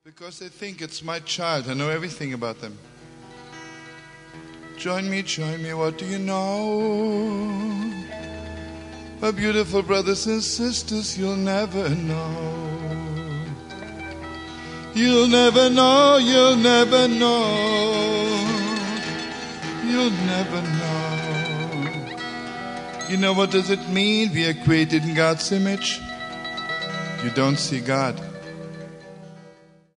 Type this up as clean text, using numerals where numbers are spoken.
Because they think it's my child. I know everything about them. Join me, what do you know? My beautiful brothers and sisters, you'll never know. You'll never know, you'll never know. You'll never know. You know what does it mean? We are created in God's image. You don't see God.